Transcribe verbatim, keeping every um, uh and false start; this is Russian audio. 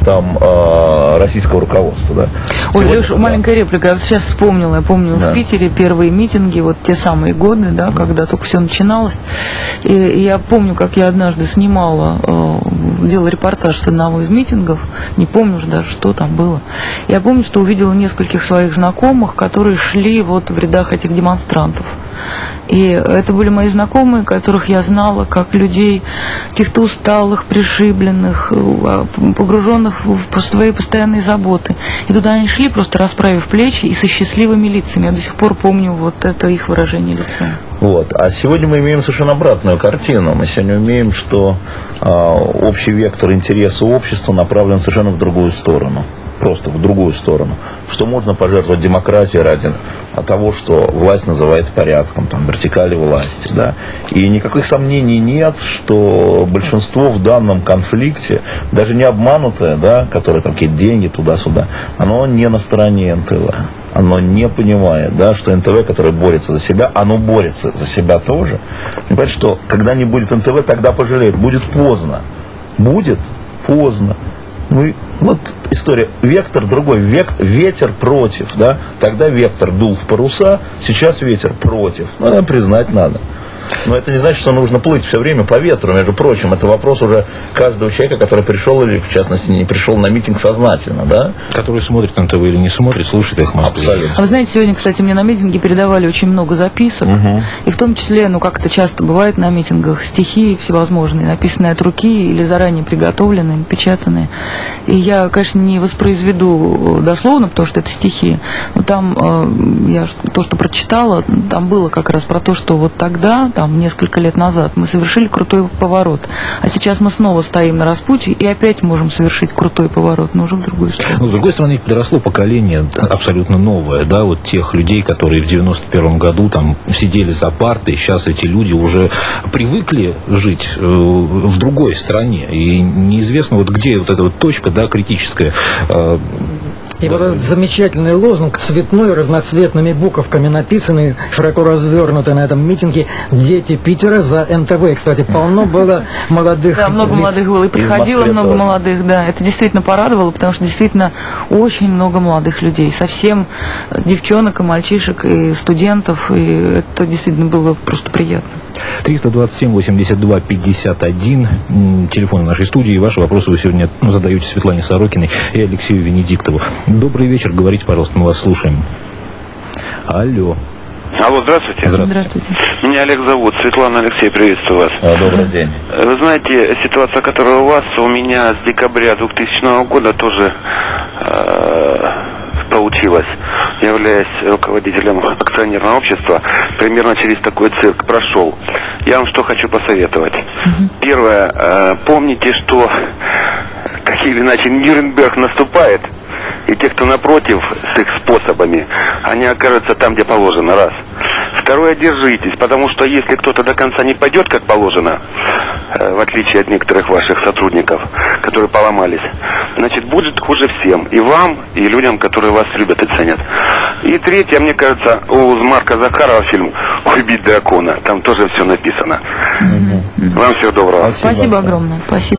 там э, российского руководства. Да. Ой, Леша, да. маленькая реплика. Я сейчас вспомнила. Я помню да. в Питере первые митинги, вот те самые годы, да, mm. когда только все начиналось. И, и я помню, как я однажды снимала, э, делала репортаж с одного из митингов, не помню уже даже, что там было. Я помню, что увидела нескольких своих знакомых, которые шли вот в рядах этих демонстрантов. И это были мои знакомые, которых я знала как людей каких-то усталых, пришибленных, погруженных в свои постоянные заботы. И туда они шли, просто расправив плечи и со счастливыми лицами. Я до сих пор помню вот это их выражение лица. Вот. А сегодня мы имеем совершенно обратную картину. Мы сегодня имеем, что а, общий вектор интереса общества направлен совершенно в другую сторону. Просто в другую сторону. Что можно пожертвовать демократией ради того, что власть называется порядком, там, вертикали власти. Да? И никаких сомнений нет, что большинство в данном конфликте, даже не обманутое, да, которое там какие-то деньги туда-сюда, оно не на стороне эн тэ вэ. Оно не понимает, да, что эн тэ вэ, которое борется за себя, оно борется за себя тоже. Понимаете, что когда не будет эн тэ вэ, тогда пожалеет. Будет поздно. Будет поздно. Ну и вот история. Вектор другой. Вектор, ветер против. Да? Тогда вектор дул в паруса, сейчас ветер против. Ну, это признать надо. Но это не значит, что нужно плыть все время по ветру. Между прочим, это вопрос уже каждого человека, который пришел или, в частности, не пришел на митинг сознательно, да? Который смотрит эн тэ вэ или не смотрит, слушает их в Москве. Абсолютно. А вы знаете, сегодня, кстати, мне на митинге передавали очень много записок. Угу. И в том числе, ну, как это часто бывает на митингах, стихи всевозможные, написанные от руки или заранее приготовленные, напечатанные. И я, конечно, не воспроизведу дословно, потому что это стихи. Но там, э, я то, что прочитала, там было как раз про то, что вот тогда, там, несколько лет назад мы совершили крутой поворот, а сейчас мы снова стоим на распутье и опять можем совершить крутой поворот, но уже в другую сторону. Но с другой стороны, подросло поколение абсолютно новое, да, вот тех людей, которые в девяносто первом году там сидели за партой, сейчас эти люди уже привыкли жить э, в другой стране, и неизвестно вот где вот эта вот точка, да, критическая. Э, И да. вот этот замечательный лозунг, цветной, разноцветными буковками написанный, широко развернутый на этом митинге: «Дети Питера за эн тэ вэ». Кстати, полно было молодых. Да, много лиц. молодых было. И приходило много тоже. молодых, да. Это действительно порадовало, потому что действительно очень много молодых людей. Совсем девчонок и мальчишек, и студентов. И это действительно было просто приятно. триста двадцать семь восемьдесят два пятьдесят один, телефон нашей студии. Ваши вопросы вы сегодня задаете Светлане Сорокиной и Алексею Венедиктову. Добрый вечер, говорите, пожалуйста, мы вас слушаем. Алло. Алло, здравствуйте. Здравствуйте. Здравствуйте. Меня Олег зовут. Светлана, Алексей, приветствую вас. А, добрый день. Вы знаете, ситуация, которая у вас, у меня с декабря двухтысячного года тоже э, получилась. Являясь руководителем акционерного общества, примерно через такой цирк прошел. Я вам что хочу посоветовать. Mm-hmm. Первое, э, помните, что так или иначе Нюрнберг наступает, и те, кто напротив с их способами, они окажутся там, где положено, раз. Второе, держитесь, потому что если кто-то до конца не пойдет, как положено, э, в отличие от некоторых ваших сотрудников, которые поломались, значит, будет хуже всем. И вам, и людям, которые вас любят и ценят. И третье, мне кажется, у Марка Захарова фильм «Убить дракона». Там тоже все написано. Mm-hmm. Вам всего доброго. Спасибо, Спасибо огромное. Спасибо.